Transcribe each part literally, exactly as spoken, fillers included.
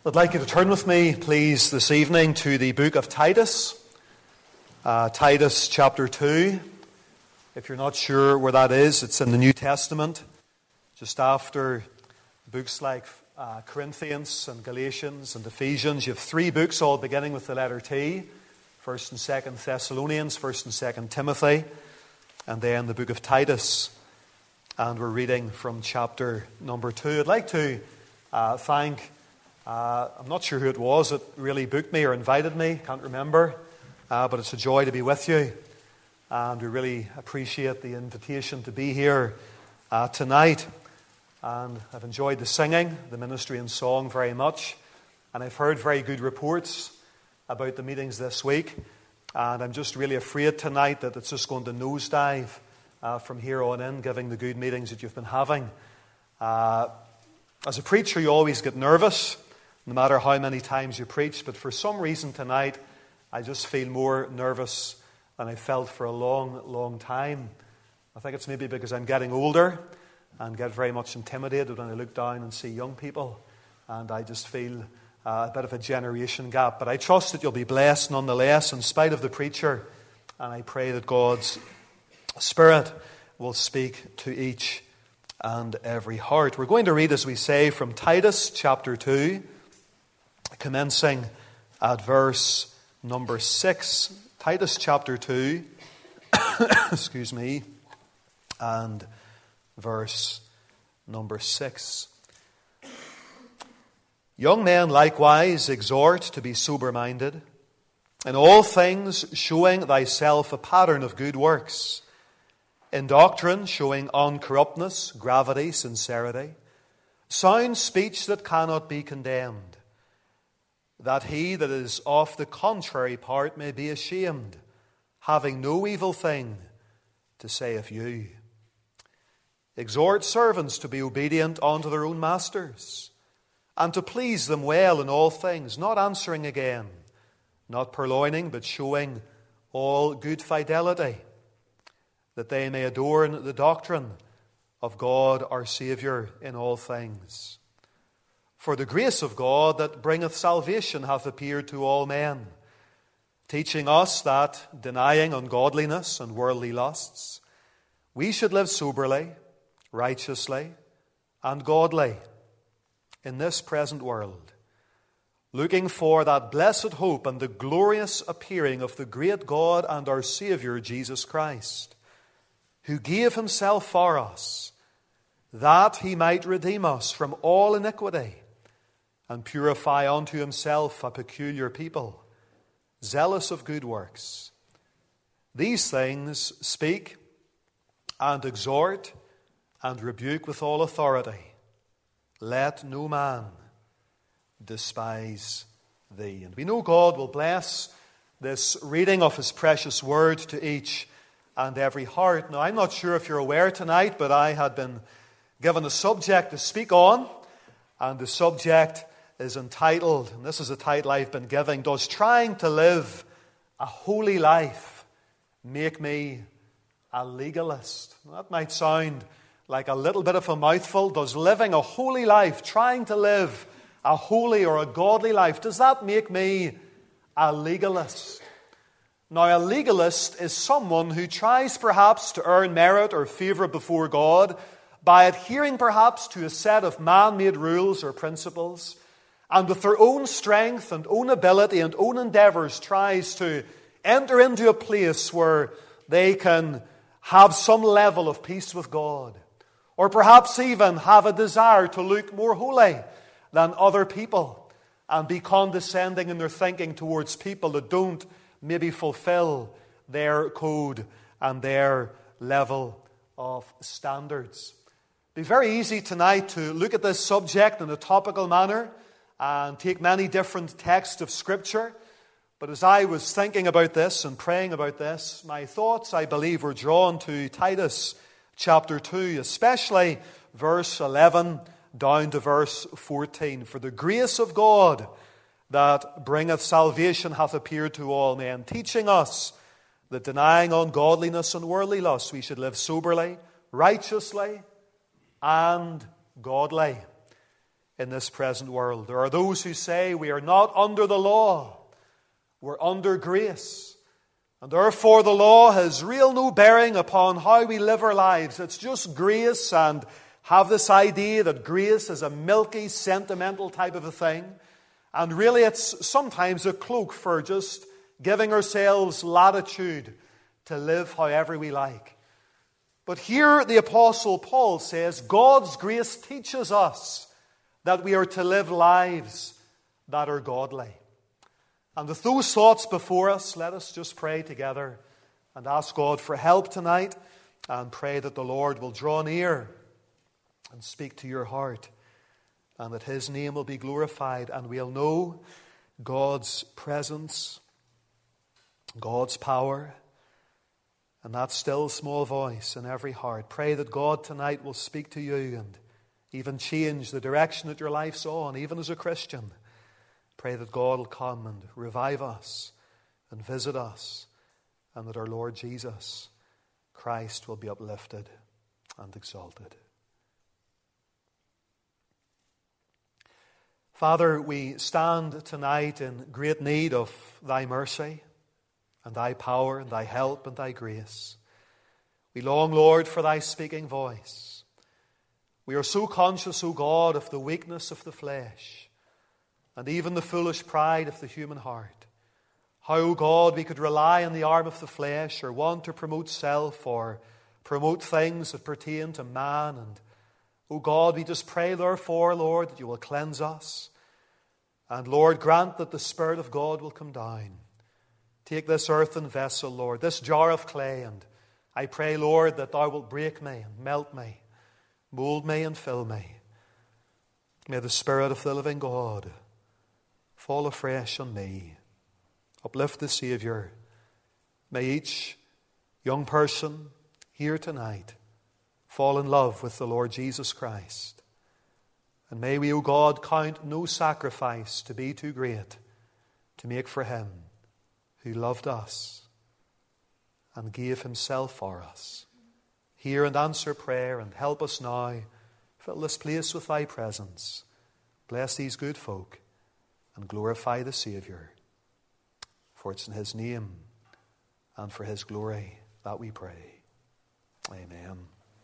I'd like you to turn with me, please, this evening to the book of Titus. Uh, Titus chapter two. If you're not sure where that is, it's in the New Testament, just after books like uh, Corinthians and Galatians and Ephesians. You have three books all beginning with the letter T. First and Second Thessalonians, First and Second Timothy, and then the book of Titus. And we're reading from chapter number two. I'd like to uh, thank... Uh, I'm not sure who it was that really booked me or invited me, can't remember, uh, but it's a joy to be with you, and we really appreciate the invitation to be here uh, tonight. And I've enjoyed the singing, the ministry and song very much, and I've heard very good reports about the meetings this week, and I'm just really afraid tonight that it's just going to nosedive uh, from here on in, given the good meetings that you've been having. Uh, as a preacher, you always get nervous, no matter how many times you preach, but for some reason tonight, I just feel more nervous than I felt for a long, long time. I think it's maybe because I'm getting older and get very much intimidated when I look down and see young people, and I just feel uh, a bit of a generation gap. But I trust that you'll be blessed nonetheless, in spite of the preacher, and I pray that God's Spirit will speak to each and every heart. We're going to read, as we say, from Titus chapter two, commencing at verse number six. Titus chapter two, excuse me, and verse number six. Young men likewise exhort to be sober-minded, in all things showing thyself a pattern of good works, in doctrine showing uncorruptness, gravity, sincerity, sound speech that cannot be condemned, that he that is of the contrary part may be ashamed, having no evil thing to say of you. Exhort servants to be obedient unto their own masters, and to please them well in all things, not answering again, not purloining, but showing all good fidelity, that they may adorn the doctrine of God our Saviour in all things. For the grace of God that bringeth salvation hath appeared to all men, teaching us that, denying ungodliness and worldly lusts, we should live soberly, righteously, and godly in this present world, looking for that blessed hope and the glorious appearing of the great God and our Saviour Jesus Christ, who gave himself for us, that he might redeem us from all iniquity, and purify unto himself a peculiar people, zealous of good works. These things speak and exhort and rebuke with all authority. Let no man despise thee. And we know God will bless this reading of his precious word to each and every heart. Now, I'm not sure if you're aware tonight, but I had been given a subject to speak on, and the subject is entitled, and this is the title I've been giving, Does Trying to Live a Holy Life Make Me a Legalist? That might sound like a little bit of a mouthful. Does living a holy life, trying to live a holy or a godly life, does that make me a legalist? Now, a legalist is someone who tries perhaps to earn merit or favour before God by adhering perhaps to a set of man-made rules or principles, and with their own strength and own ability and own endeavours tries to enter into a place where they can have some level of peace with God, or perhaps even have a desire to look more holy than other people and be condescending in their thinking towards people that don't maybe fulfill their code and their level of standards. It'd be very easy tonight to look at this subject in a topical manner and take many different texts of Scripture. But as I was thinking about this and praying about this, my thoughts, I believe, were drawn to Titus chapter two, especially verse eleven down to verse fourteen. For the grace of God that bringeth salvation hath appeared to all men, teaching us that denying ungodliness and worldly lusts, we should live soberly, righteously, and godly in this present world. There are those who say we are not under the law, we're under grace. And therefore the law has real no bearing upon how we live our lives. It's just grace, and have this idea that grace is a milky, sentimental type of a thing. And really it's sometimes a cloak for just giving ourselves latitude to live however we like. But here the Apostle Paul says God's grace teaches us that we are to live lives that are godly. And with those thoughts before us, let us just pray together and ask God for help tonight, and pray that the Lord will draw near and speak to your heart, and that His name will be glorified, and we'll know God's presence, God's power, and that still small voice in every heart. Pray that God tonight will speak to you and even change the direction that your life's on, even as a Christian. Pray that God will come and revive us and visit us, and that our Lord Jesus Christ will be uplifted and exalted. Father, we stand tonight in great need of Thy mercy and Thy power and Thy help and Thy grace. We long, Lord, for Thy speaking voice. We are so conscious, O God, of the weakness of the flesh and even the foolish pride of the human heart. How, O God, we could rely on the arm of the flesh, or want to promote self, or promote things that pertain to man. And, O God, we just pray, therefore, Lord, that You will cleanse us. And, Lord, grant that the Spirit of God will come down. Take this earthen vessel, Lord, this jar of clay, and I pray, Lord, that Thou wilt break me and melt me, mold me and fill me. May the Spirit of the living God fall afresh on me. Uplift the Saviour. May each young person here tonight fall in love with the Lord Jesus Christ. And may we, O God, count no sacrifice to be too great to make for Him who loved us and gave Himself for us. Hear and answer prayer, and help us now. Fill this place with Thy presence. Bless these good folk and glorify the Saviour. For it's in His name and for His glory that we pray. Amen.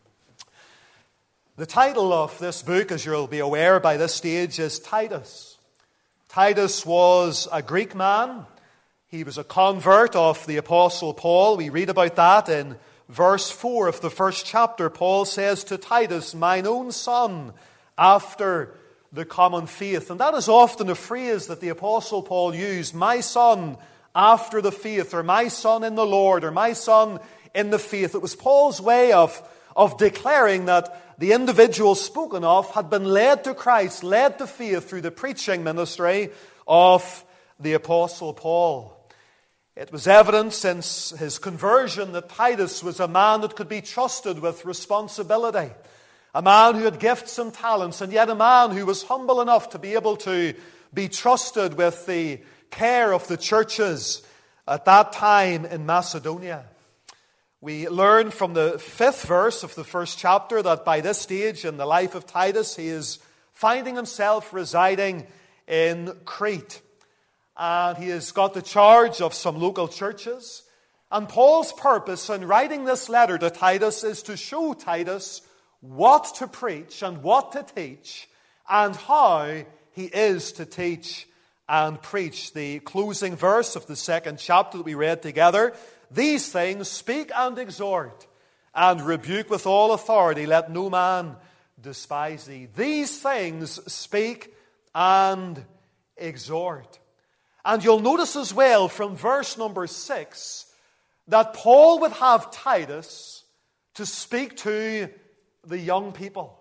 The title of this book, as you'll be aware by this stage, is Titus. Titus was a Greek man. He was a convert of the Apostle Paul. We read about that in verse four of the first chapter. Paul says to Titus, "Mine own son, after the common faith." And that is often a phrase that the Apostle Paul used. My son after the faith, or my son in the Lord, or my son in the faith. It was Paul's way of, of declaring that the individual spoken of had been led to Christ, led to faith through the preaching ministry of the Apostle Paul. It was evident since his conversion that Titus was a man that could be trusted with responsibility. A man who had gifts and talents, and yet a man who was humble enough to be able to be trusted with the care of the churches at that time in Macedonia. We learn from the fifth verse of the first chapter that by this stage in the life of Titus, he is finding himself residing in Crete. And he has got the charge of some local churches. And Paul's purpose in writing this letter to Titus is to show Titus what to preach and what to teach, and how he is to teach and preach. The closing verse of the second chapter that we read together: "These things speak and exhort, and rebuke with all authority. Let no man despise thee." These things speak and exhort. And you'll notice as well from verse number six that Paul would have Titus to speak to the young people.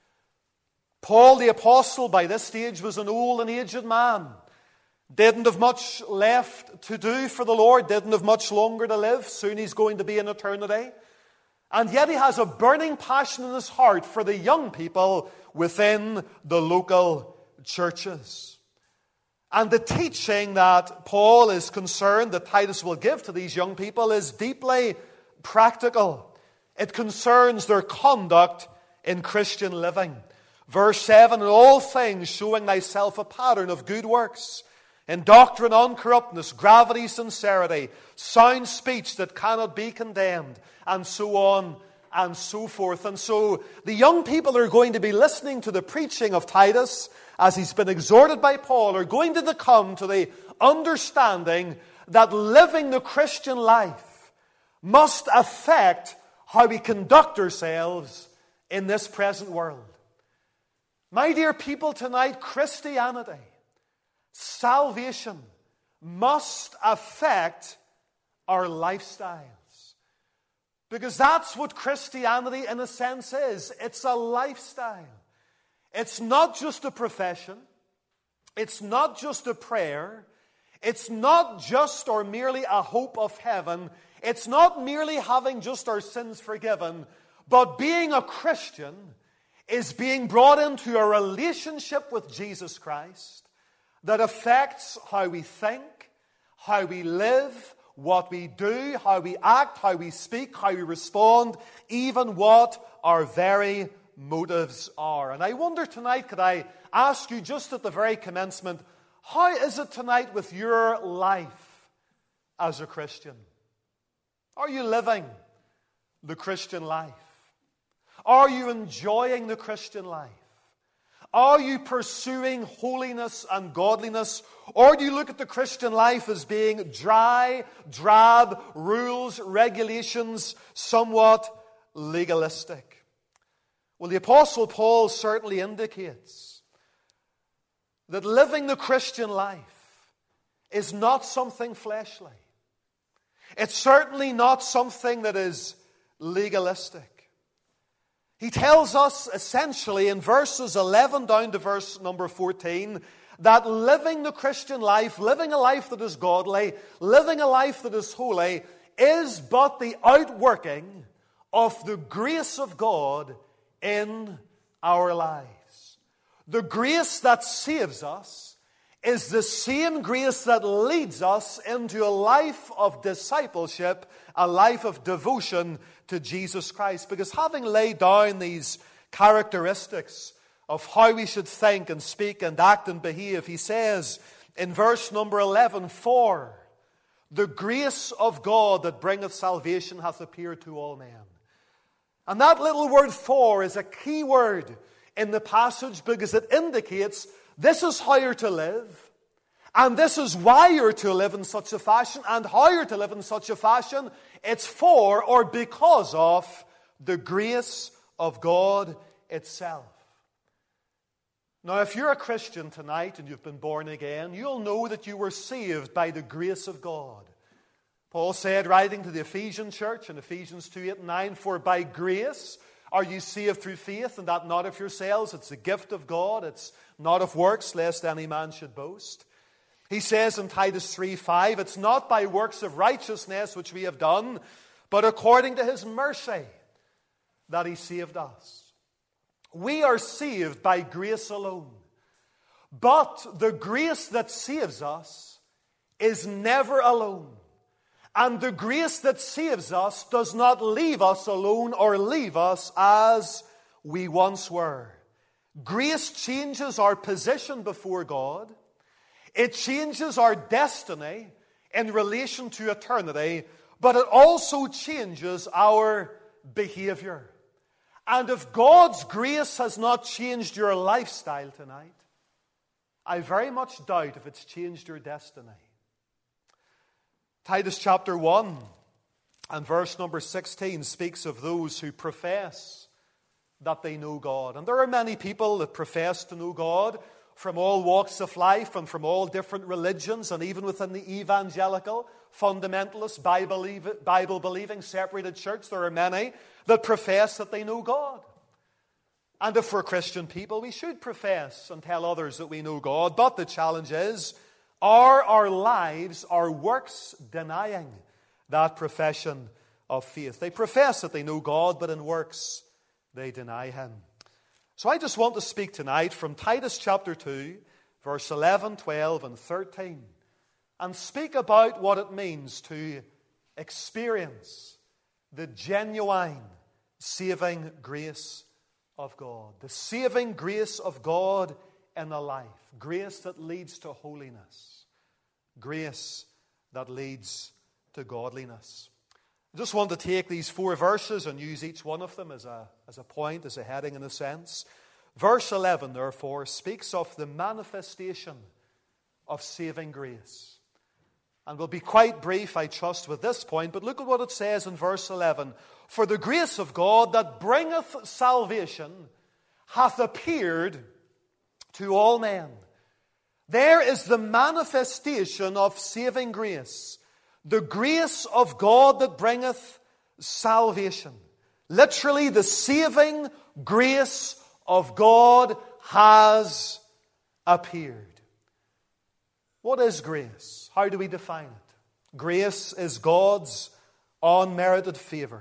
Paul the apostle by this stage was an old and aged man. Didn't have much left to do for the Lord. Didn't have much longer to live. Soon he's going to be in eternity. And yet he has a burning passion in his heart for the young people within the local churches. And the teaching that Paul is concerned that Titus will give to these young people is deeply practical. It concerns their conduct in Christian living. Verse seven, in all things showing thyself a pattern of good works, in doctrine, uncorruptness, gravity, sincerity, sound speech that cannot be condemned, and so on and so forth. And so the young people are going to be listening to the preaching of Titus as he's been exhorted by Paul, are going to come to the understanding that living the Christian life must affect how we conduct ourselves in this present world. My dear people, tonight, Christianity, salvation, must affect our lifestyles. Because that's what Christianity, in a sense, is. It's a lifestyle. It's not just a profession. It's not just a prayer. It's not just or merely a hope of heaven. It's not merely having just our sins forgiven. But being a Christian is being brought into a relationship with Jesus Christ that affects how we think, how we live, what we do, how we act, how we speak, how we respond, even what our very motives are. And I wonder tonight, could I ask you just at the very commencement, how is it tonight with your life as a Christian? Are you living the Christian life? Are you enjoying the Christian life? Are you pursuing holiness and godliness? Or do you look at the Christian life as being dry, drab, rules, regulations, somewhat legalistic? Well, the Apostle Paul certainly indicates that living the Christian life is not something fleshly. It's certainly not something that is legalistic. He tells us essentially in verses eleven down to verse number fourteen that living the Christian life, living a life that is godly, living a life that is holy, is but the outworking of the grace of God in our lives. The grace that saves us is the same grace that leads us into a life of discipleship, a life of devotion to Jesus Christ. Because having laid down these characteristics of how we should think and speak and act and behave, he says in verse number eleven, for the grace of God that bringeth salvation hath appeared to all men. And that little word for is a key word in the passage because it indicates this is how you're to live. And this is why you're to live in such a fashion, and how you're to live in such a fashion. It's for or because of the grace of God itself. Now, if you're a Christian tonight and you've been born again, you'll know that you were saved by the grace of God. Paul said, writing to the Ephesian church in Ephesians two, eight and nine, for by grace are you saved through faith, and that not of yourselves. It's the gift of God. It's not of works, lest any man should boast. He says in Titus three five, it's not by works of righteousness which we have done, but according to his mercy that he saved us. We are saved by grace alone. But the grace that saves us is never alone. And the grace that saves us does not leave us alone or leave us as we once were. Grace changes our position before God. It changes our destiny in relation to eternity, but it also changes our behavior. And if God's grace has not changed your lifestyle tonight, I very much doubt if it's changed your destiny. Titus chapter one and verse number sixteen speaks of those who profess that they know God. And there are many people that profess to know God from all walks of life and from all different religions, and even within the evangelical, fundamentalist, Bible-believing, separated church, there are many that profess that they know God. And if we're Christian people, we should profess and tell others that we know God. But the challenge is, are our lives, our works, denying that profession of faith? They profess that they know God, but in works they deny Him. So I just want to speak tonight from Titus chapter two, verse eleven, twelve, and thirteen, and speak about what it means to experience the genuine saving grace of God. The saving grace of God in a life. Grace that leads to holiness. Grace that leads to godliness. I just want to take these four verses and use each one of them as a, as a point, as a heading in a sense. Verse eleven, therefore, speaks of the manifestation of saving grace. And we'll be quite brief, I trust, with this point, but look at what it says in verse eleven. For the grace of God that bringeth salvation hath appeared to all men. There is the manifestation of saving grace. The grace of God that bringeth salvation. Literally, the saving grace of God has appeared. What is grace? How do we define it? Grace is God's unmerited favor.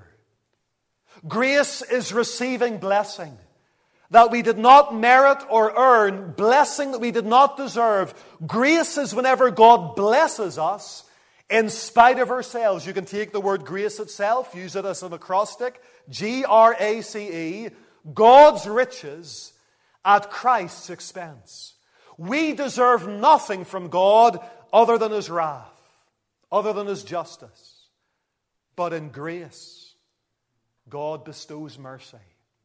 Grace is receiving blessing that we did not merit or earn, blessing that we did not deserve. Grace is whenever God blesses us in spite of ourselves. You can take the word grace itself, use it as an acrostic, G R A C E, God's riches at Christ's expense. We deserve nothing from God other than His wrath, other than His justice. But in grace, God bestows mercy.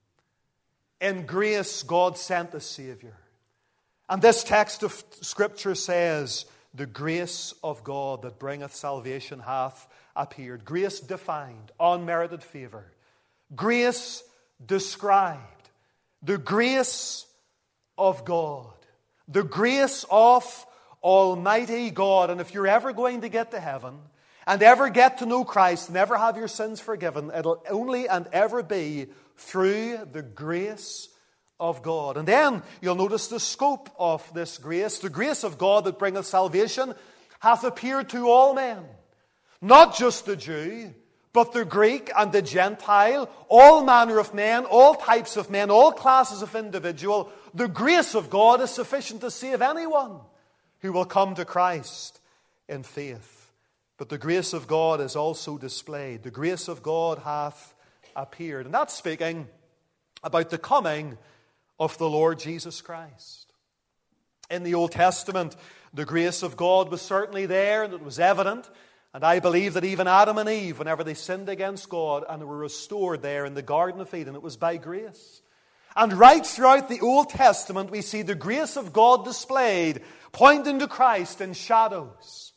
In grace, God sent a Savior. And this text of Scripture says, the grace of God that bringeth salvation hath appeared. Grace defined, unmerited favor. Grace described. The grace of God. The grace of Almighty God. And if you're ever going to get to heaven, and ever get to know Christ, and ever have your sins forgiven, it'll only and ever be through the grace of God. And then you'll notice the scope of this grace. The grace of God that bringeth salvation hath appeared to all men. Not just the Jew, but the Greek and the Gentile, all manner of men, all types of men, all classes of individual. The grace of God is sufficient to save anyone who will come to Christ in faith. But the grace of God is also displayed. The grace of God hath appeared. And that's speaking about the coming of the Lord Jesus Christ. In the Old Testament, the grace of God was certainly there, and it was evident. And I believe that even Adam and Eve, whenever they sinned against God and they were restored there in the Garden of Eden, it was by grace. And right throughout the Old Testament, we see the grace of God displayed, pointing to Christ in shadows,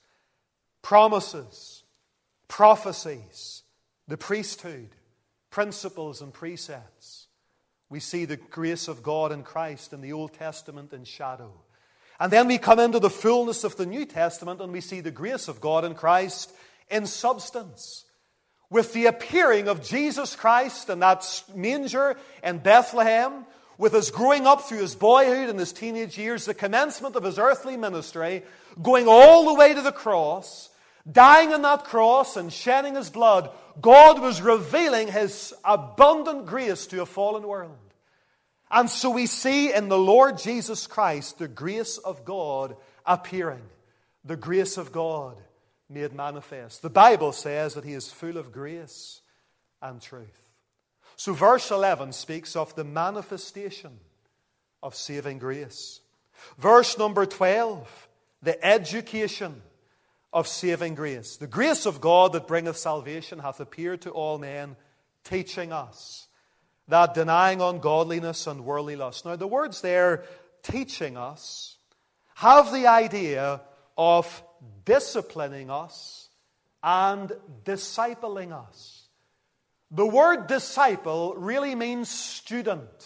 promises, prophecies, the priesthood, principles and precepts. We see the grace of God in Christ in the Old Testament in shadow. And then we come into the fullness of the New Testament and we see the grace of God in Christ in substance. With the appearing of Jesus Christ in that manger in Bethlehem, with his growing up through his boyhood and his teenage years, the commencement of his earthly ministry, going all the way to the cross, dying on that cross and shedding his blood, God was revealing his abundant grace to a fallen world. And so we see in the Lord Jesus Christ the grace of God appearing, the grace of God made manifest. The Bible says that he is full of grace and truth. So verse eleven speaks of the manifestation of saving grace. Verse number twelve, the education of saving grace. The grace of God that bringeth salvation hath appeared to all men, teaching us that denying ungodliness and worldly lust. Now the words there, teaching us, have the idea of disciplining us and discipling us. The word disciple really means student,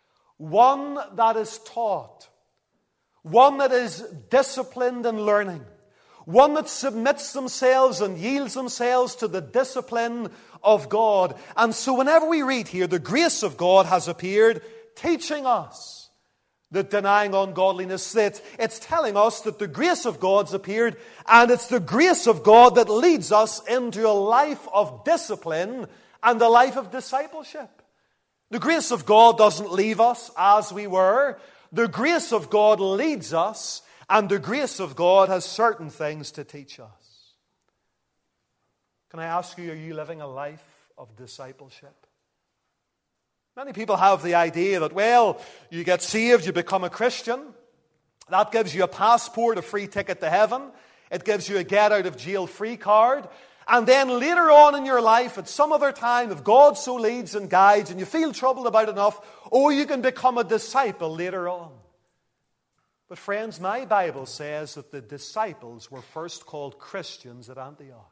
one that is taught, one that is disciplined in learning, one that submits themselves and yields themselves to the discipline of God. And so whenever we read here, the grace of God has appeared, teaching us that denying ungodliness, that it's telling us that the grace of God's appeared, and it's the grace of God that leads us into a life of discipline and a life of discipleship. The grace of God doesn't leave us as we were. The grace of God leads us, and the grace of God has certain things to teach us. Can I ask you, are you living a life of discipleship? Many people have the idea that, well, you get saved, you become a Christian. That gives you a passport, a free ticket to heaven. It gives you a get-out-of-jail-free card. And then later on in your life, at some other time, if God so leads and guides and you feel troubled about enough, oh, you can become a disciple later on. But friends, my Bible says that the disciples were first called Christians at Antioch.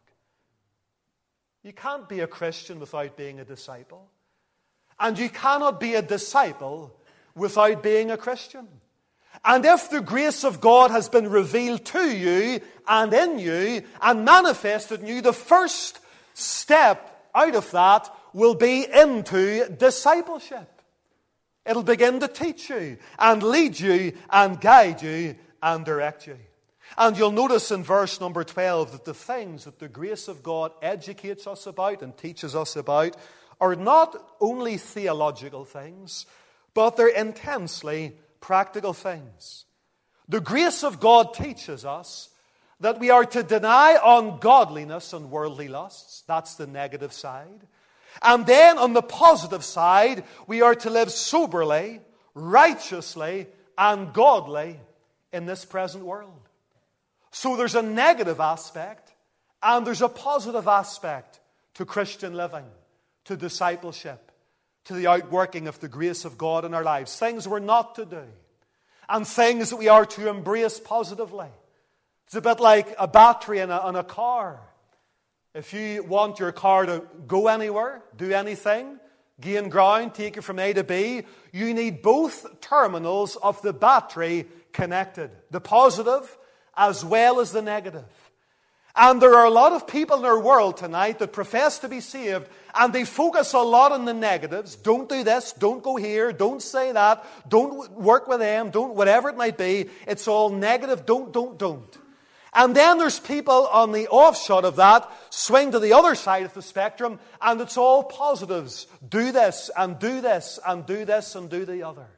You can't be a Christian without being a disciple. And you cannot be a disciple without being a Christian. And if the grace of God has been revealed to you and in you and manifested in you, the first step out of that will be into discipleship. It'll begin to teach you and lead you and guide you and direct you. And you'll notice in verse number twelve that the things that the grace of God educates us about and teaches us about are not only theological things, but they're intensely practical things. The grace of God teaches us that we are to deny ungodliness and worldly lusts. That's the negative side. And then on the positive side, we are to live soberly, righteously, and godly in this present world. So there's a negative aspect and there's a positive aspect to Christian living, to discipleship, to the outworking of the grace of God in our lives. Things we're not to do and things that we are to embrace positively. It's a bit like a battery in a, in a car. If you want your car to go anywhere, do anything, gain ground, take you from A to B, you need both terminals of the battery connected. The positive as well as the negative. And there are a lot of people in our world tonight that profess to be saved and they focus a lot on the negatives. Don't do this, don't go here, don't say that, don't work with them, don't, whatever it might be. It's all negative, don't, don't, don't. And then there's people on the offshot of that, swing to the other side of the spectrum, and it's all positives. Do this, and do this, and do this, and do the other.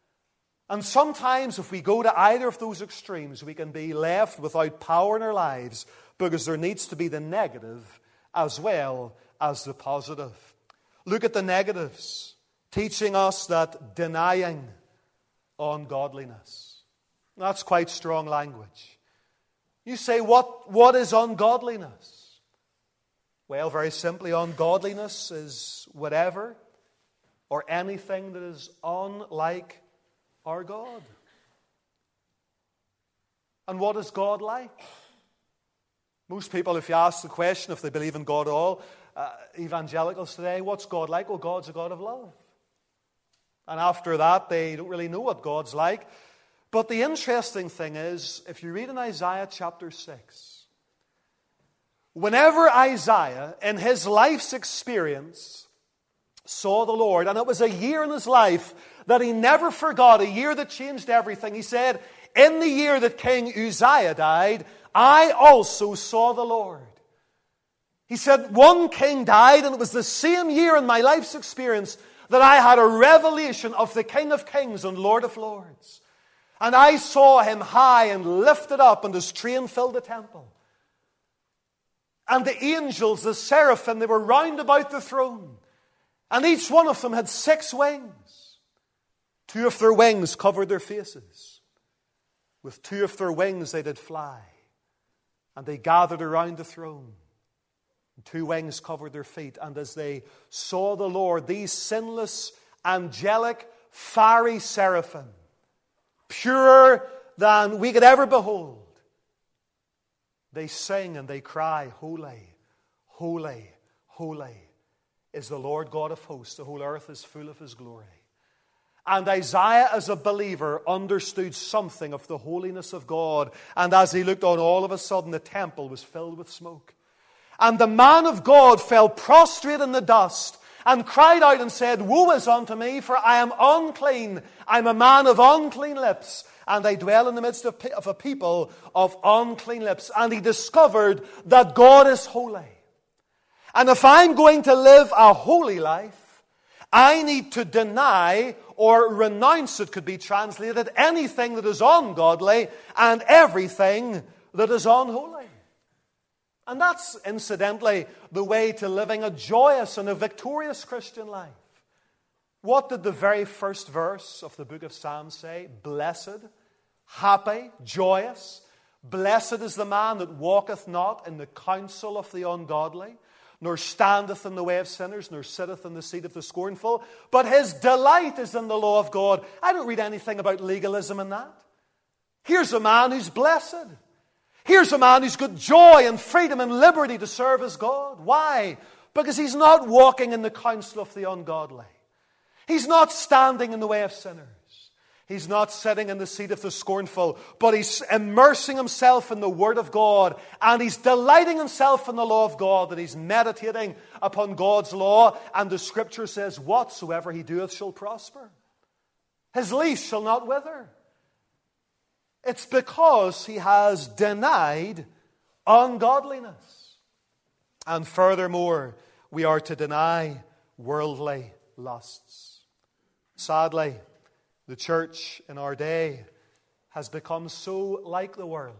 And sometimes if we go to either of those extremes, we can be left without power in our lives because there needs to be the negative as well as the positive. Look at the negatives, teaching us that denying ungodliness. That's quite strong language. You say, what, what is ungodliness? Well, very simply, ungodliness is whatever or anything that is unlike our God. And what is God like? Most people, if you ask the question, if they believe in God at all, uh, evangelicals today, what's God like? Well, God's a God of love. And after that, they don't really know what God's like. But the interesting thing is, if you read in Isaiah chapter six, whenever Isaiah, in his life's experience, saw the Lord, and it was a year in his life that he never forgot, a year that changed everything. He said, in the year that King Uzziah died, I also saw the Lord. He said, one king died, and it was the same year in my life's experience that I had a revelation of the King of Kings and Lord of Lords. And I saw him high and lifted up, and his train filled the temple. And the angels, the seraphim, they were round about the throne. And each one of them had six wings. Two of their wings covered their faces. With two of their wings they did fly. And they gathered around the throne. And two wings covered their feet. And as they saw the Lord, these sinless, angelic, fiery seraphim, purer than we could ever behold, they sing and they cry, holy, holy, holy is the Lord God of hosts. The whole earth is full of his glory. And Isaiah, as a believer, understood something of the holiness of God. And as he looked on, all of a sudden the temple was filled with smoke. And the man of God fell prostrate in the dust and cried out and said, woe is unto me, for I am unclean. I am a man of unclean lips, and I dwell in the midst of a people of unclean lips. And he discovered that God is holy. And if I'm going to live a holy life, I need to deny or renounce, it could be translated, anything that is ungodly and everything that is unholy. And that's, incidentally, the way to living a joyous and a victorious Christian life. What did the very first verse of the book of Psalms say? Blessed, happy, joyous. Blessed is the man that walketh not in the counsel of the ungodly, nor standeth in the way of sinners, nor sitteth in the seat of the scornful. But his delight is in the law of God. I don't read anything about legalism in that. Here's a man who's blessed. Here's a man who's got joy and freedom and liberty to serve his God. Why? Because he's not walking in the counsel of the ungodly. He's not standing in the way of sinners. He's not sitting in the seat of the scornful, but he's immersing himself in the Word of God, and he's delighting himself in the law of God, that he's meditating upon God's law, and the Scripture says, whatsoever he doeth shall prosper. His leaf shall not wither. It's because he has denied ungodliness. And furthermore, we are to deny worldly lusts. Sadly, the church in our day has become so like the world.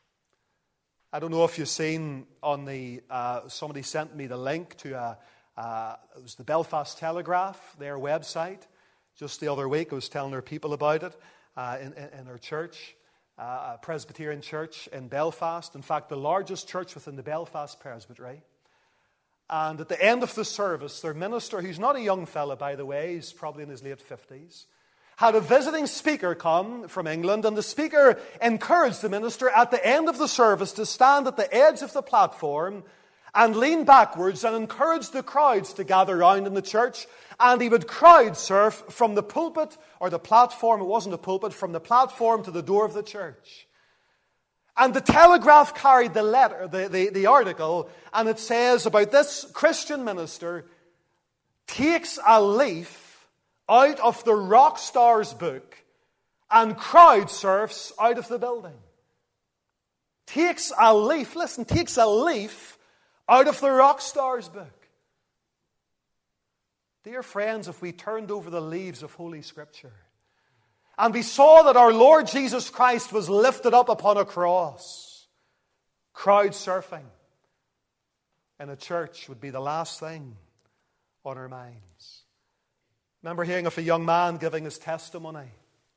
I don't know if you've seen on the, uh, somebody sent me the link to, a, uh, it was the Belfast Telegraph, their website. Just the other week I was telling our people about it uh, in, in, in our church, uh, a Presbyterian church in Belfast. In fact, the largest church within the Belfast Presbytery. And at the end of the service, their minister, who's not a young fella, by the way, he's probably in his late fifties, had a visiting speaker come from England, and the speaker encouraged the minister at the end of the service to stand at the edge of the platform and lean backwards and encourage the crowds to gather round in the church. And he would crowd surf from the pulpit, or the platform, it wasn't a pulpit, from the platform to the door of the church. And the Telegraph carried the letter, the, the, the article, and it says about this Christian minister takes a leaf out of the rock star's book and crowd surfs out of the building. Takes a leaf, listen, takes a leaf out of the rock star's book. Dear friends, if we turned over the leaves of Holy Scripture and we saw that our Lord Jesus Christ was lifted up upon a cross, crowd surfing in a church would be the last thing on our minds. Remember hearing of a young man giving his testimony.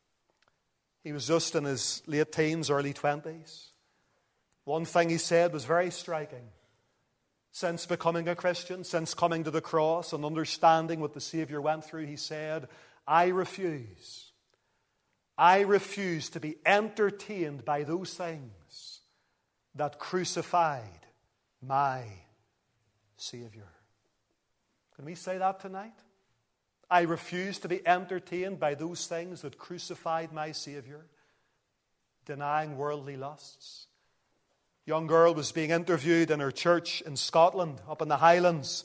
He was just in his late teens, early twenties. One thing he said was very striking. Since becoming a Christian, since coming to the cross and understanding what the Savior went through, he said, I refuse. I refuse to be entertained by those things that crucified my Savior. Can we say that tonight? I refuse to be entertained by those things that crucified my Savior, denying worldly lusts. A young girl was being interviewed in her church in Scotland, up in the Highlands.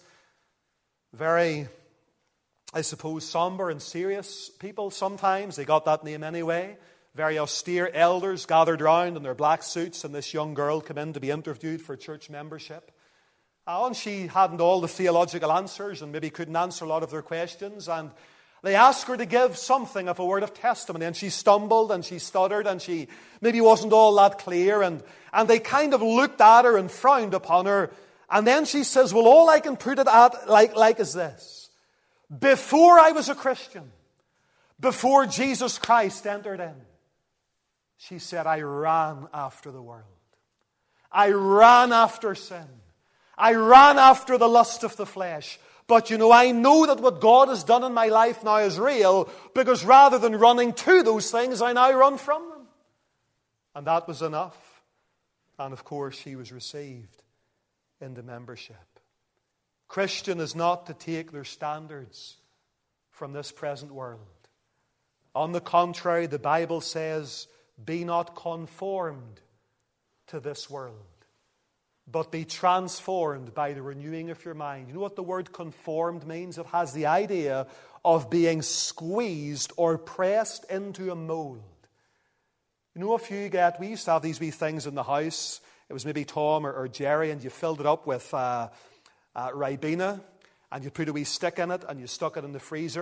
Very, I suppose, somber and serious people sometimes. They got that name anyway. Very austere elders gathered round in their black suits, and this young girl came in to be interviewed for church membership. Uh, and she hadn't all the theological answers and maybe couldn't answer a lot of their questions. And they asked her to give something of a word of testimony. And she stumbled and she stuttered and she maybe wasn't all that clear. And, and they kind of looked at her and frowned upon her. And then she says, well, all I can put it at like, like is this. Before I was a Christian, before Jesus Christ entered in, she said, I ran after the world. I ran after sin. I ran after the lust of the flesh. But you know, I know that what God has done in my life now is real, because rather than running to those things, I now run from them. And that was enough. And of course, she was received into membership. Christian is not to take their standards from this present world. On the contrary, the Bible says, be not conformed to this world, but be transformed by the renewing of your mind. You know what the word conformed means? It has the idea of being squeezed or pressed into a mold. You know, if you get, we used to have these wee things in the house. It was maybe Tom or, or Jerry, and you filled it up with uh, uh, Ribena, and you put a wee stick in it, and you stuck it in the freezer.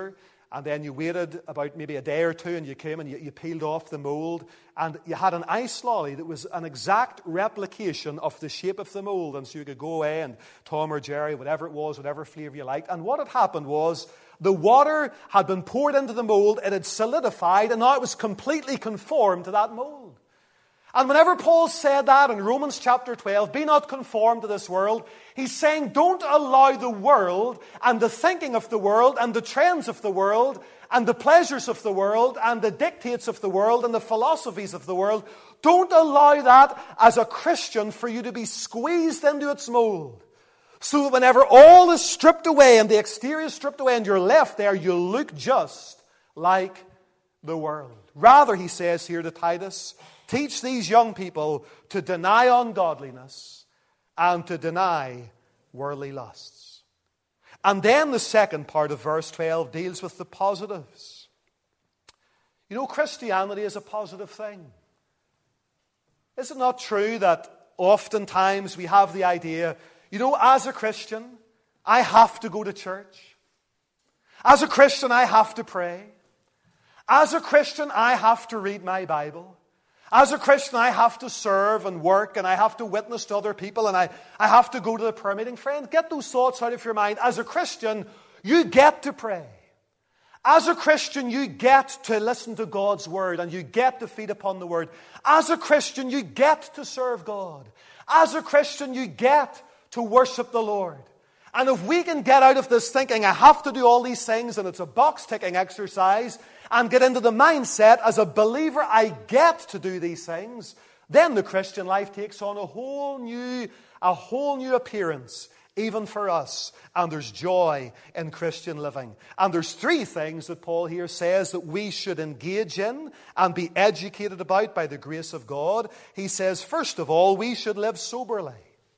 and then you waited about maybe a day or two, and you came and you, you peeled off the mold, and you had an ice lolly that was an exact replication of the shape of the mold, and so you could go away and Tom or Jerry, whatever it was, whatever flavor you liked. And what had happened was the water had been poured into the mold, it had solidified, and now it was completely conformed to that mold. And whenever Paul said that in Romans chapter twelve, be not conformed to this world, he's saying don't allow the world and the thinking of the world and the trends of the world and the pleasures of the world and the dictates of the world and the philosophies of the world, don't allow that as a Christian for you to be squeezed into its mold. So that whenever all is stripped away and the exterior is stripped away and you're left there, you look just like the world. Rather, he says here to Titus, teach these young people to deny ungodliness and to deny worldly lusts. And then the second part of verse twelve deals with the positives. You know, Christianity is a positive thing. Is it not true that oftentimes we have the idea, you know, as a Christian, I have to go to church. As a Christian, I have to pray. As a Christian, I have to read my Bible. As a Christian, I have to serve and work, and I have to witness to other people, and I, I have to go to the prayer meeting. Friend, get those thoughts out of your mind. As a Christian, you get to pray. As a Christian, you get to listen to God's Word, and you get to feed upon the Word. As a Christian, you get to serve God. As a Christian, you get to worship the Lord. And if we can get out of this thinking, I have to do all these things, and it's a box-ticking exercise, and get into the mindset, as a believer, I get to do these things, then the Christian life takes on a whole new, a whole new appearance, even for us. And there's joy in Christian living. And there's three things that Paul here says that we should engage in and be educated about by the grace of God. He says, first of all, we should live soberly.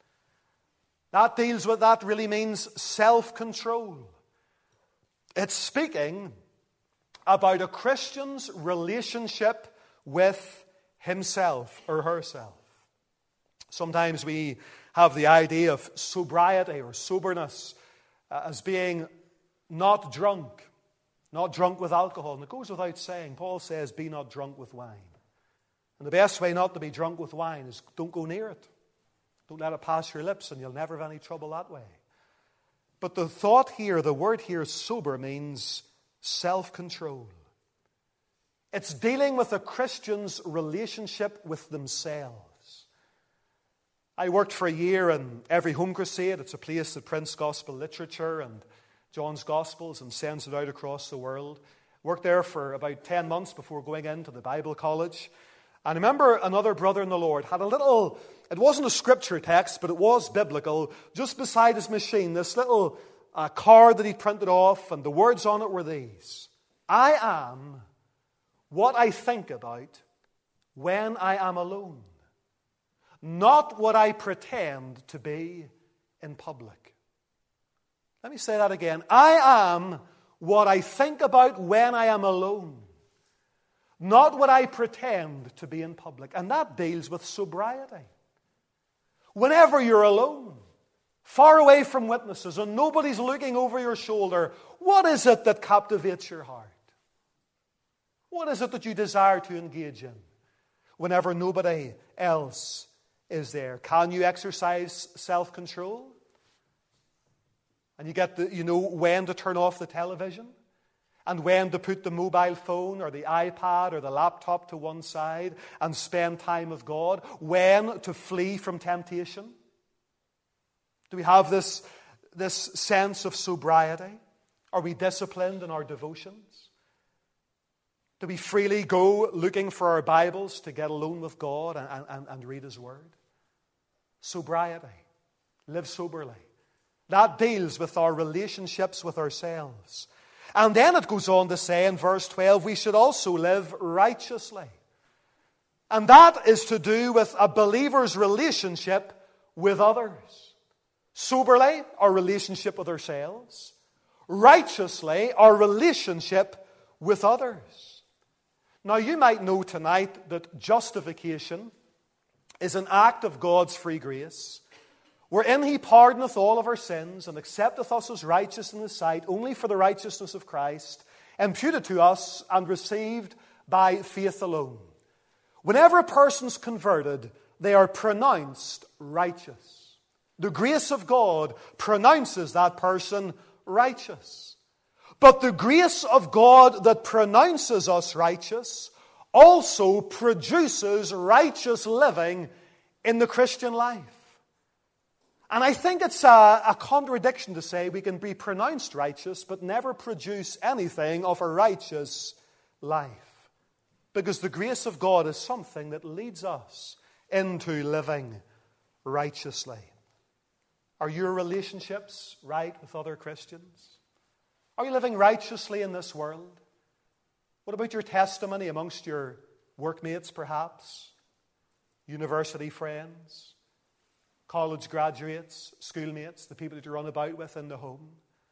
That deals with, that really means self-control. It's speaking about a Christian's relationship with himself or herself. Sometimes we have the idea of sobriety or soberness uh, as being not drunk, not drunk with alcohol. And it goes without saying. Paul says, be not drunk with wine. And the best way not to be drunk with wine is don't go near it. Don't let it pass your lips, and you'll never have any trouble that way. But the thought here, the word here, sober, means self-control. It's dealing with a Christian's relationship with themselves. I worked for a year in Every Home Crusade. It's a place that prints gospel literature and John's Gospels and sends it out across the world. Worked there for about ten months before going into the Bible college. And I remember another brother in the Lord had a little, it wasn't a scripture text, but it was biblical, just beside his machine, this little uh, card that he printed off, and the words on it were these: I am what I think about when I am alone, not what I pretend to be in public. Let me say that again. I am what I think about when I am alone, not what I pretend to be in public. And that deals with sobriety. Whenever you're alone, far away from witnesses, and nobody's looking over your shoulder, what is it that captivates your heart? What is it that you desire to engage in whenever nobody else is there? Can you exercise self-control? And you get the, you know when to turn off the television, and when to put the mobile phone or the iPad or the laptop to one side and spend time with God, when to flee from temptation. Do we have this, this sense of sobriety? Are we disciplined in our devotions? Do we freely go looking for our Bibles to get alone with God and, and, and read His Word? Sobriety. Live soberly. That deals with our relationships with ourselves. And then it goes on to say in verse twelve, we should also live righteously. And that is to do with a believer's relationship with others. Soberly, our relationship with ourselves. Righteously, our relationship with others. Now, you might know tonight that justification is an act of God's free grace, wherein He pardoneth all of our sins and accepteth us as righteous in His sight only for the righteousness of Christ, imputed to us and received by faith alone. Whenever a person's converted, they are pronounced righteous. The grace of God pronounces that person righteous. But the grace of God that pronounces us righteous also produces righteous living in the Christian life. And I think it's a, a contradiction to say we can be pronounced righteous but never produce anything of a righteous life. Because the grace of God is something that leads us into living righteously. Are your relationships right with other Christians? Are you living righteously in this world? What about your testimony amongst your workmates, perhaps? University friends? College graduates? Schoolmates? The people that you run about with in the home?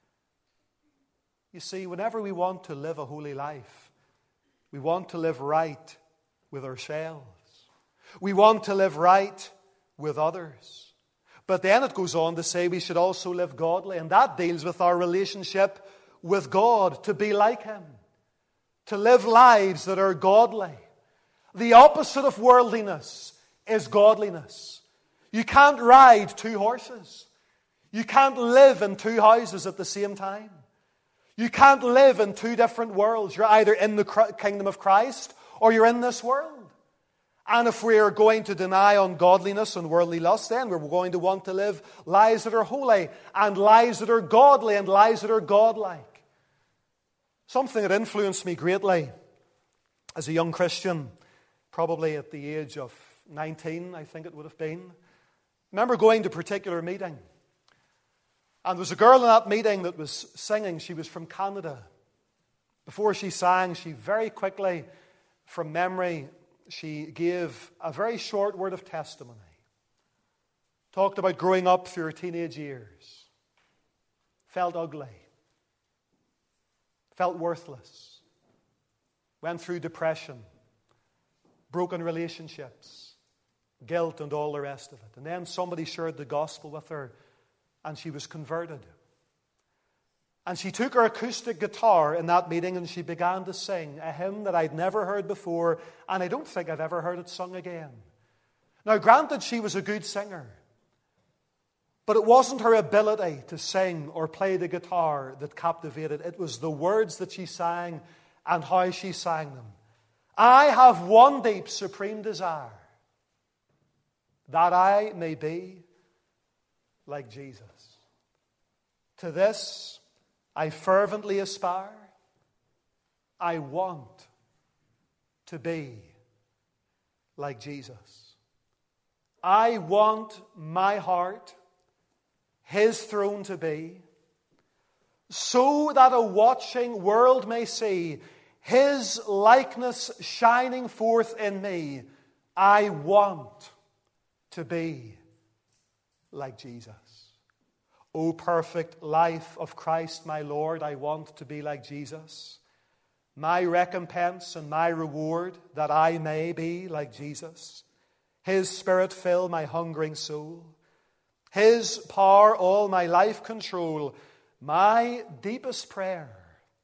You see, whenever we want to live a holy life, we want to live right with ourselves. We want to live right with others. But then it goes on to say we should also live godly. And that deals with our relationship with God, to be like Him. To live lives that are godly. The opposite of worldliness is godliness. You can't ride two horses. You can't live in two houses at the same time. You can't live in two different worlds. You're either in the kingdom of Christ or you're in this world. And if we are going to deny ungodliness and worldly lust, then we're going to want to live lives that are holy and lives that are godly and lives that are godlike. Something that influenced me greatly as a young Christian, probably at the age of nineteen, I think it would have been. I remember going to a particular meeting. And there was a girl in that meeting that was singing. She was from Canada. Before she sang, she very quickly, from memory, she gave a very short word of testimony. Talked about growing up through her teenage years. Felt ugly. Felt worthless. Went through depression. Broken relationships. Guilt and all the rest of it. And then somebody shared the gospel with her and she was converted. And she took her acoustic guitar in that meeting and she began to sing a hymn that I'd never heard before, and I don't think I've ever heard it sung again. Now, granted, she was a good singer, but it wasn't her ability to sing or play the guitar that captivated. It was the words that she sang and how she sang them. I have one deep, supreme desire, that I may be like Jesus. To this I fervently aspire. I want to be like Jesus. I want my heart His throne to be, so that a watching world may see His likeness shining forth in me. I want to be like Jesus. O perfect life of Christ my Lord, I want to be like Jesus. My recompense and my reward, that I may be like Jesus. His Spirit fill my hungering soul. His power all my life control. My deepest prayer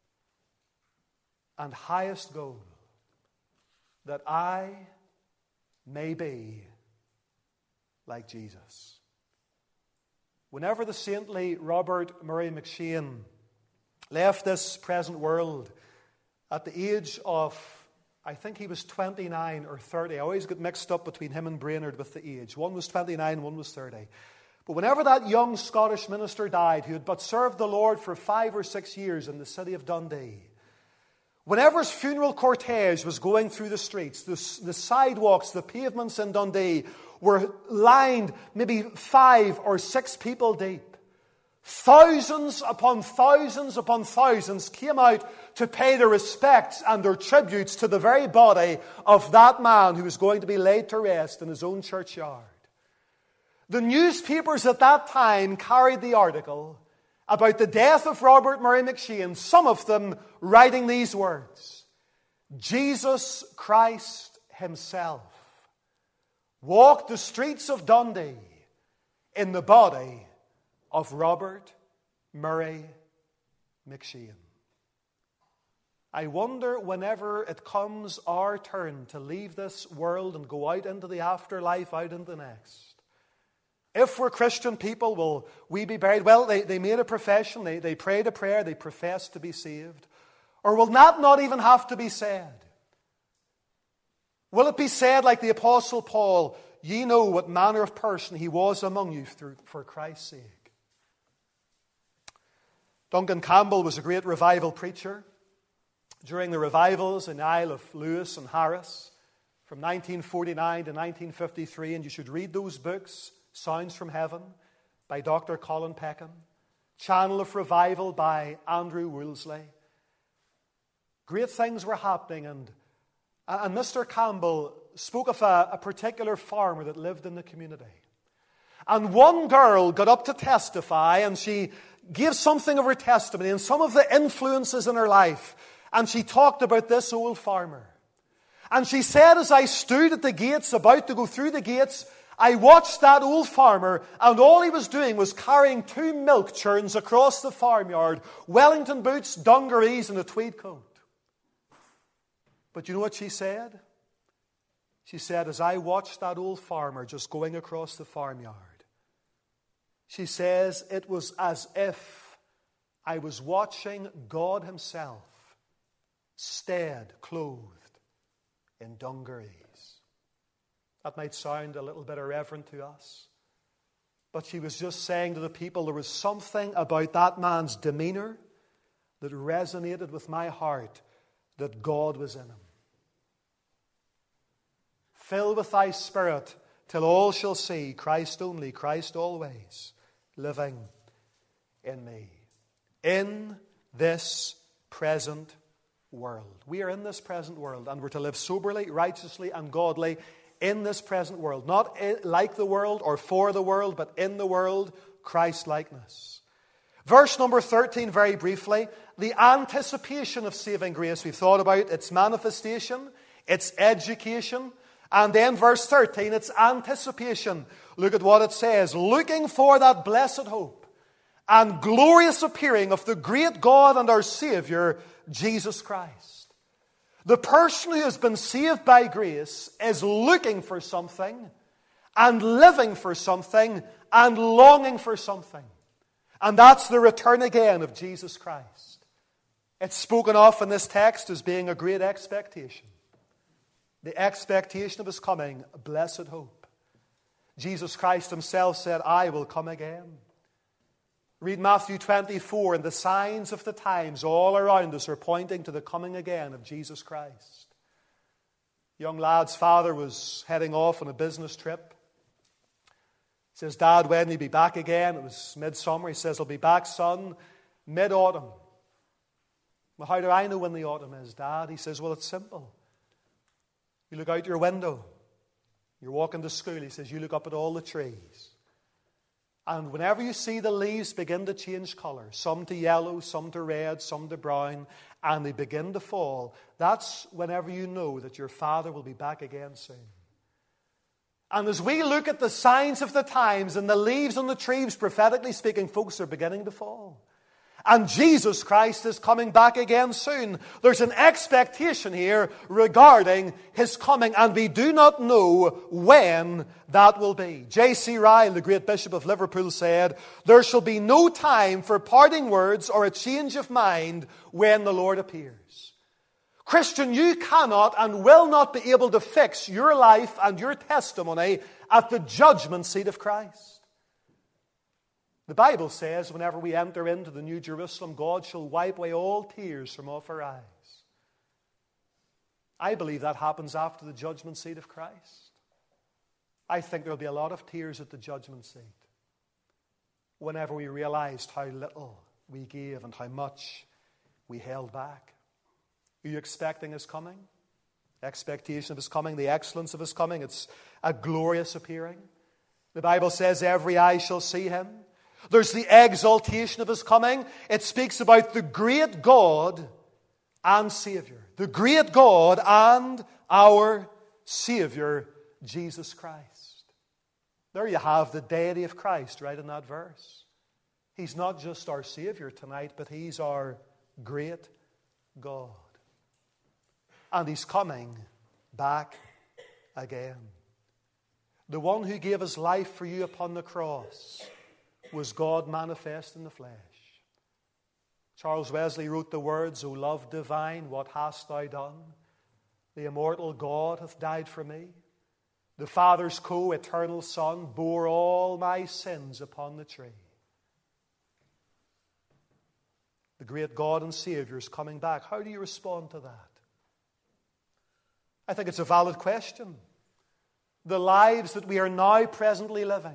and highest goal, that I may be like Jesus. Whenever the saintly Robert Murray M'Cheyne left this present world at the age of, I think he was twenty-nine or thirty. I always get mixed up between him and Brainerd with the age. One was twenty-nine, one was thirty. But whenever that young Scottish minister died, who had but served the Lord for five or six years in the city of Dundee, whenever his funeral cortege was going through the streets, the, the sidewalks, the pavements in Dundee were lined maybe five or six people deep. Thousands upon thousands upon thousands came out to pay their respects and their tributes to the very body of that man who was going to be laid to rest in his own churchyard. The newspapers at that time carried the article about the death of Robert Murray M'Cheyne, some of them writing these words: Jesus Christ Himself walked the streets of Dundee in the body of Robert Murray M'Cheyne. I wonder whenever it comes our turn to leave this world and go out into the afterlife, out into the next. If we're Christian people, will we be buried? Well, they, they made a profession, they, they prayed a prayer, they professed to be saved. Or will that not even have to be said? Will it be said like the Apostle Paul, ye know what manner of person he was among you through, for Christ's sake? Duncan Campbell was a great revival preacher. During the revivals in the Isle of Lewis and Harris from nineteen forty-nine to nineteen fifty-three, and you should read those books, Sounds from Heaven by Doctor Colin Peckham, Channel of Revival by Andrew Woolsey. Great things were happening, and, and Mister Campbell spoke of a, a particular farmer that lived in the community. And one girl got up to testify, and she gave something of her testimony and some of the influences in her life. And she talked about this old farmer. And she said, as I stood at the gates, about to go through the gates, I watched that old farmer, and all he was doing was carrying two milk churns across the farmyard, Wellington boots, dungarees, and a tweed coat. But you know what she said? She said, as I watched that old farmer just going across the farmyard, she says, it was as if I was watching God himself, stead, clothed in dungarees. That might sound a little bit irreverent to us, but she was just saying to the people, there was something about that man's demeanor that resonated with my heart, that God was in him. Fill with thy Spirit till all shall see Christ only, Christ always, living in me. In this present world. We are in this present world, and we're to live soberly, righteously, and godly in this present world. Not like the world or for the world, but in the world, Christ-likeness. Verse number thirteen, very briefly, the anticipation of saving grace. We've thought about its manifestation, its education, and then verse thirteen, its anticipation. Look at what it says. Looking for that blessed hope and glorious appearing of the great God and our Savior, Jesus Christ. The person who has been saved by grace is looking for something and living for something and longing for something. And that's the return again of Jesus Christ. It's spoken of in this text as being a great expectation. The expectation of his coming, a blessed hope. Jesus Christ himself said, I will come again. Read Matthew twenty-four, and the signs of the times all around us are pointing to the coming again of Jesus Christ. Young lad's father was heading off on a business trip. He says, Dad, when will you be back again? It was midsummer. He says, I'll be back, son, mid-autumn. Well, how do I know when the autumn is, Dad? He says, well, it's simple. You look out your window. You're walking to school. He says, you look up at all the trees. And whenever you see the leaves begin to change colour, some to yellow, some to red, some to brown, and they begin to fall, that's whenever you know that your Father will be back again soon. And as we look at the signs of the times and the leaves on the trees, prophetically speaking, folks, are beginning to fall. And Jesus Christ is coming back again soon. There's an expectation here regarding his coming, and we do not know when that will be. J C Ryle, the great Bishop of Liverpool, said, there shall be no time for parting words or a change of mind when the Lord appears. Christian, you cannot and will not be able to fix your life and your testimony at the judgment seat of Christ. The Bible says whenever we enter into the New Jerusalem, God shall wipe away all tears from off our eyes. I believe that happens after the judgment seat of Christ. I think there will be a lot of tears at the judgment seat whenever we realized how little we gave and how much we held back. Are you expecting his coming? Expectation of his coming, the excellence of his coming. It's a glorious appearing. The Bible says every eye shall see him. There's the exaltation of his coming. It speaks about the great God and Savior. The great God and our Savior, Jesus Christ. There you have the deity of Christ right in that verse. He's not just our Savior tonight, but he's our great God. and he's coming back again. The one who gave his life for you upon the cross was God manifest in the flesh. Charles Wesley wrote the words, O love divine, what hast thou done? The immortal God hath died for me. The Father's co-eternal Son bore all my sins upon the tree. The great God and Savior is coming back. How do you respond to that? I think it's a valid question. The lives that we are now presently living,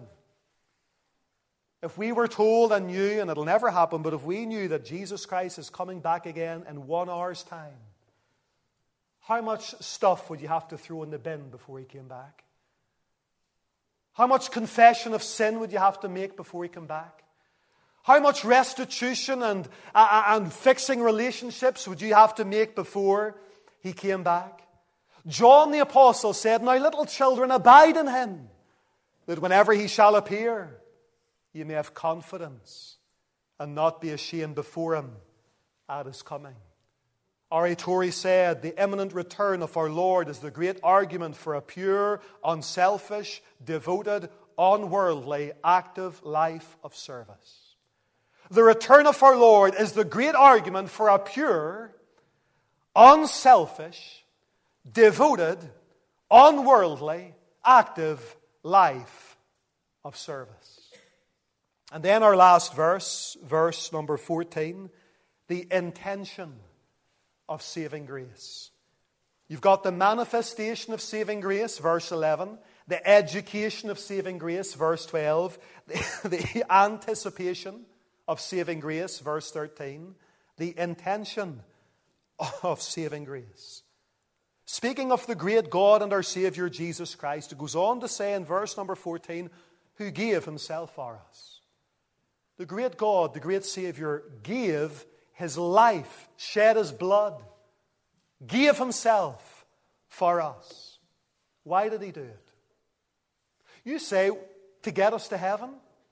if we were told and knew, and it'll never happen, but if we knew that Jesus Christ is coming back again in one hour's time, how much stuff would you have to throw in the bin before he came back? How much confession of sin would you have to make before he came back? How much restitution and, uh, and fixing relationships would you have to make before he came back? John the Apostle said, Now little children, abide in him, that whenever he shall appear, you may have confidence and not be ashamed before him at his coming. R A Torrey said, The imminent return of our Lord is the great argument for a pure, unselfish, devoted, unworldly, active life of service. The return of our Lord is the great argument for a pure, unselfish, devoted, unworldly, active life of service. And then our last verse, verse number fourteen, the intention of saving grace. You've got the manifestation of saving grace, verse eleven, the education of saving grace, verse twelve, the, the anticipation of saving grace, verse thirteen, the intention of saving grace. Speaking of the great God and our Savior Jesus Christ, it goes on to say in verse number fourteen, who gave himself for us. The great God, the great Savior, gave his life, shed his blood, gave himself for us. Why did he do it? You say, to get us to heaven?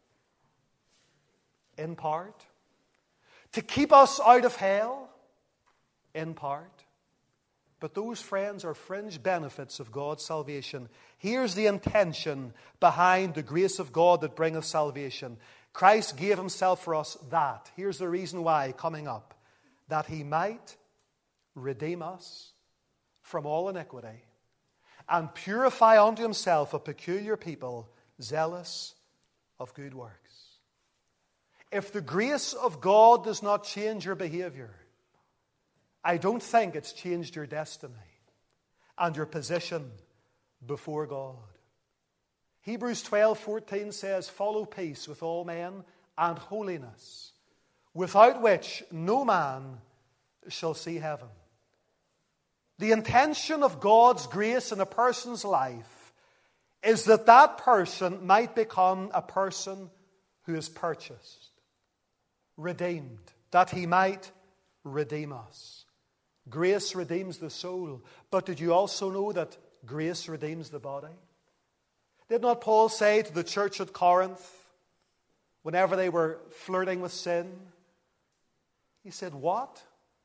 In part. To keep us out of hell? In part. But those, friends, are fringe benefits of God's salvation. Here's the intention behind the grace of God that bringeth salvation. Christ gave himself for us that. Here's the reason why, coming up. That he might redeem us from all iniquity and purify unto himself a peculiar people, zealous of good works. If the grace of God does not change your behavior, I don't think it's changed your destiny and your position before God. Hebrews twelve fourteen says, Follow peace with all men and holiness, without which no man shall see heaven. The intention of God's grace in a person's life is that that person might become a person who is purchased, redeemed, that he might redeem us. Grace redeems the soul. But did you also know that grace redeems the body? Did not Paul say to the church at Corinth, whenever they were flirting with sin, he said, What?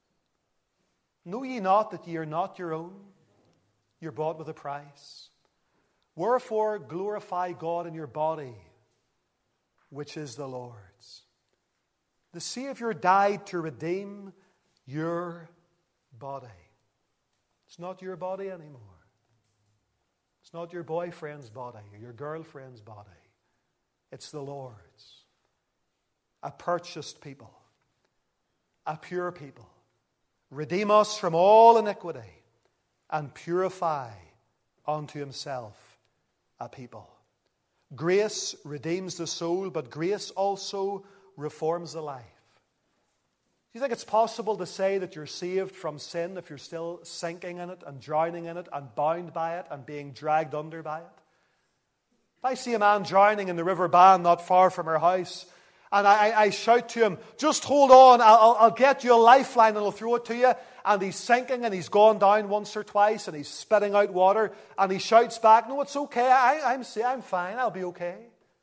Know ye not that ye are not your own? You're bought with a price. Wherefore glorify God in your body, which is the Lord's. The Savior died to redeem your body. It's not your body anymore. It's not your boyfriend's body or your girlfriend's body. It's the Lord's. A purchased people. A pure people. Redeem us from all iniquity and purify unto himself a people. Grace redeems the soul, but grace also reforms the life. Do you think it's possible to say that you're saved from sin if you're still sinking in it and drowning in it and bound by it and being dragged under by it? If I see a man drowning in the River Bann not far from our house, and I, I shout to him, just hold on, I'll, I'll get you a lifeline and I'll throw it to you, and he's sinking and he's gone down once or twice and he's spitting out water, and he shouts back, no, it's okay, I, I'm, I'm fine, I'll be okay.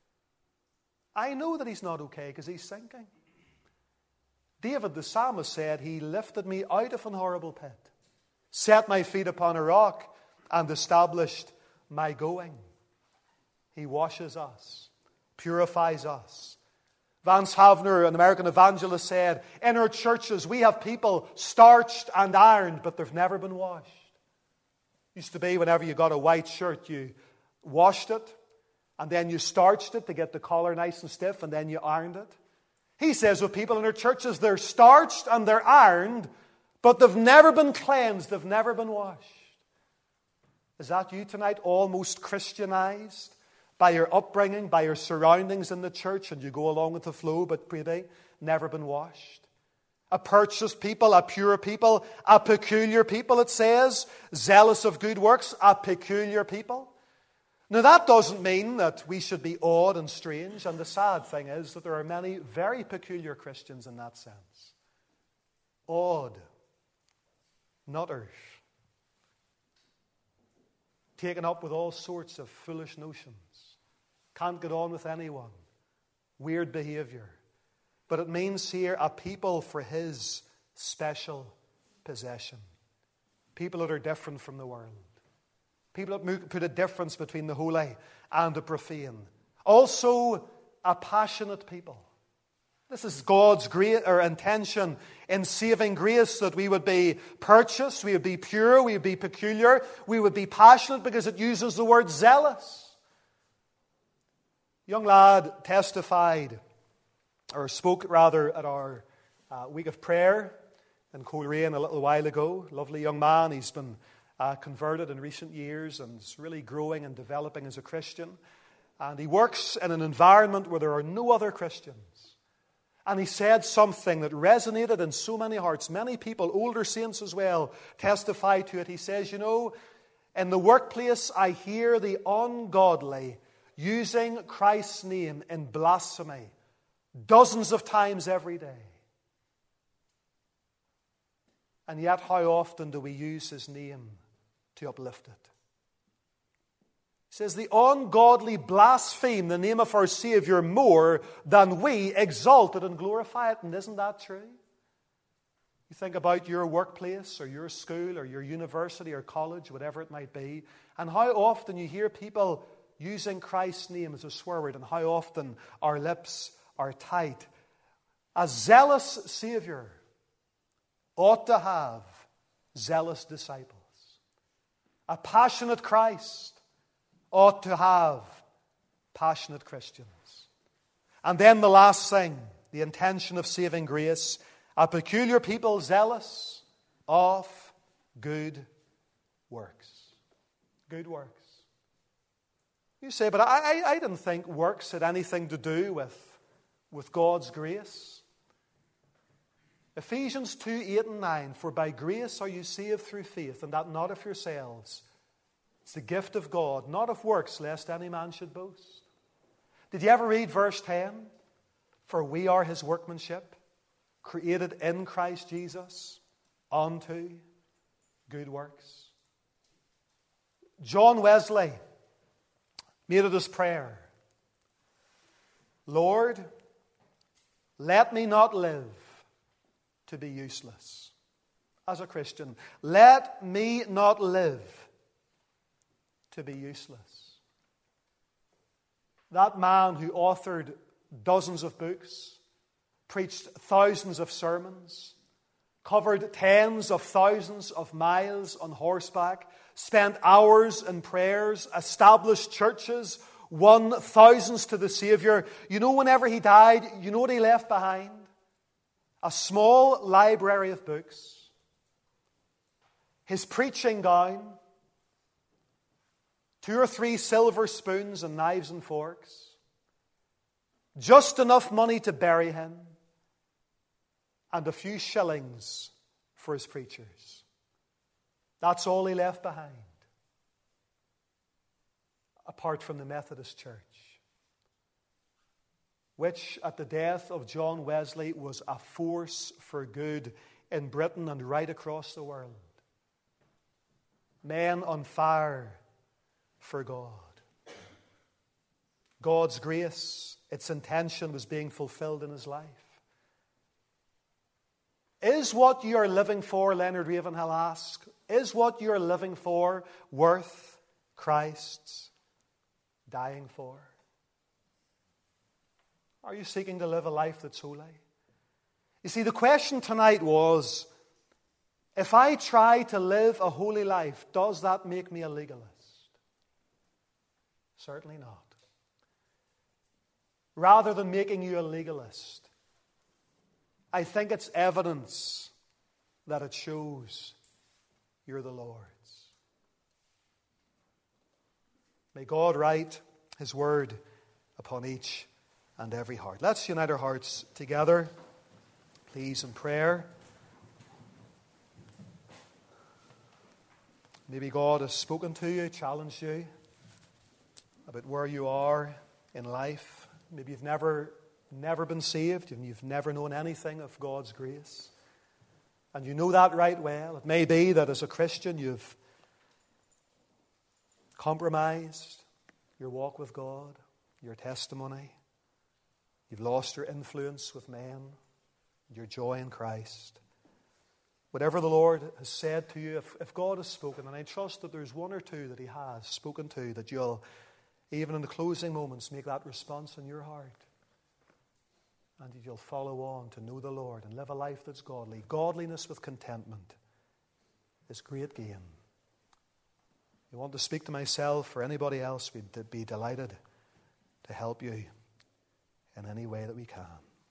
I know that he's not okay because he's sinking. David the psalmist said, He lifted me out of an horrible pit, set my feet upon a rock, and established my going. He washes us, purifies us. Vance Havner, an American evangelist, said, in our churches we have people starched and ironed, but they've never been washed. Used to be whenever you got a white shirt, you washed it, and then you starched it to get the collar nice and stiff, and then you ironed it. He says with people in our churches, they're starched and they're ironed, but they've never been cleansed, they've never been washed. Is that you tonight, almost Christianized by your upbringing, by your surroundings in the church, and you go along with the flow, but maybe never been washed? A purchased people, a pure people, a peculiar people, it says, zealous of good works, a peculiar people. Now that doesn't mean that we should be odd and strange, and the sad thing is that there are many very peculiar Christians in that sense. Odd, nutters, taken up with all sorts of foolish notions, can't get on with anyone, weird behavior. But it means here a people for His special possession. People that are different from the world. People that put a difference between the holy and the profane. Also, a passionate people. This is God's great or intention in saving grace, that we would be purchased, we would be pure, we would be peculiar, we would be passionate, because it uses the word zealous. A young lad testified, or spoke rather, at our uh, week of prayer in Coleraine a little while ago. Lovely young man. He's been uh, converted in recent years and is really growing and developing as a Christian. And he works in an environment where there are no other Christians. And he said something that resonated in so many hearts. Many people, older saints as well, testify to it. He says, you know, in the workplace I hear the ungodly using Christ's name in blasphemy dozens of times every day. And yet how often do we use His name to uplift it? He says, the ungodly blaspheme the name of our Savior more than we exalt it and glorify it. And isn't that true? You think about your workplace or your school or your university or college, whatever it might be, and how often you hear people using Christ's name as a swear word, and how often our lips are tight. A zealous Savior ought to have zealous disciples. A passionate Christ ought to have passionate Christians. And then the last thing, the intention of saving grace, a peculiar people zealous of good works. Good works. You say, but I, I didn't think works had anything to do with, with God's grace. Ephesians two, eight and nine, for by grace are you saved through faith, and that not of yourselves. It's the gift of God, not of works, lest any man should boast. Did you ever read verse ten? For we are His workmanship, created in Christ Jesus unto good works. John Wesley made it his prayer, Lord, let me not live to be useless as a Christian. Let me not live to be useless. That man who authored dozens of books, preached thousands of sermons, covered tens of thousands of miles on horseback, spent hours in prayers, established churches, won thousands to the Savior. You know, whenever he died, you know what he left behind? A small library of books, his preaching gown, two or three silver spoons and knives and forks, just enough money to bury him, and a few shillings for his preachers. That's all he left behind, apart from the Methodist Church, which at the death of John Wesley was a force for good in Britain and right across the world. Men on fire for God. God's grace, its intention was being fulfilled in his life. Is what you are living for, Leonard Ravenhill asked, Is what you're living for worth Christ's dying for? Are you seeking to live a life that's holy? You see, the question tonight was, if I try to live a holy life, does that make me a legalist? Certainly not. Rather than making you a legalist, I think it's evidence that it shows you're the Lord's. May God write His word upon each and every heart. Let's unite our hearts together, please, in prayer. Maybe God has spoken to you, challenged you about where you are in life. Maybe you've never, never been saved and you've never known anything of God's grace. And you know that right well. It may be that as a Christian you've compromised your walk with God, your testimony. You've lost your influence with men, your joy in Christ. Whatever the Lord has said to you, if, if God has spoken, and I trust that there's one or two that He has spoken to, that you'll, even in the closing moments, make that response in your heart. And that you'll follow on to know the Lord and live a life that's godly. Godliness with contentment is great gain. You want to speak to myself or anybody else, we'd be delighted to help you in any way that we can.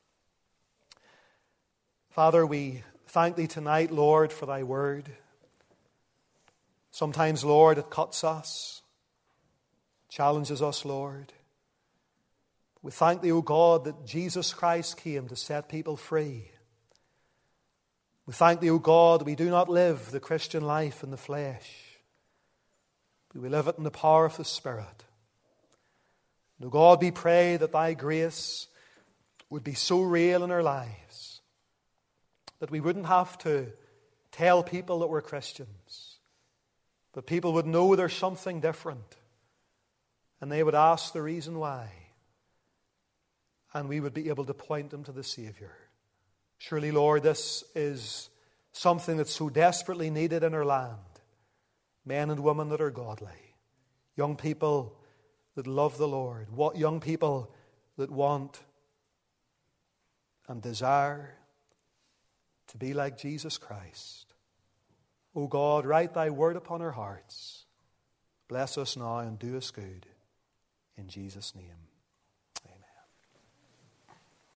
Father, we thank Thee tonight, Lord, for Thy word. Sometimes, Lord, it cuts us, challenges us, Lord. We thank Thee, O God, that Jesus Christ came to set people free. We thank Thee, O God, that we do not live the Christian life in the flesh, but we live it in the power of the Spirit. And, O God, we pray that Thy grace would be so real in our lives that we wouldn't have to tell people that we're Christians, but people would know there's something different, and they would ask the reason why, and we would be able to point them to the Savior. Surely, Lord, this is something that's so desperately needed in our land. Men and women that are godly, young people that love the Lord, what young people that want and desire to be like Jesus Christ. O God, write Thy word upon our hearts. Bless us now and do us good. In Jesus' name.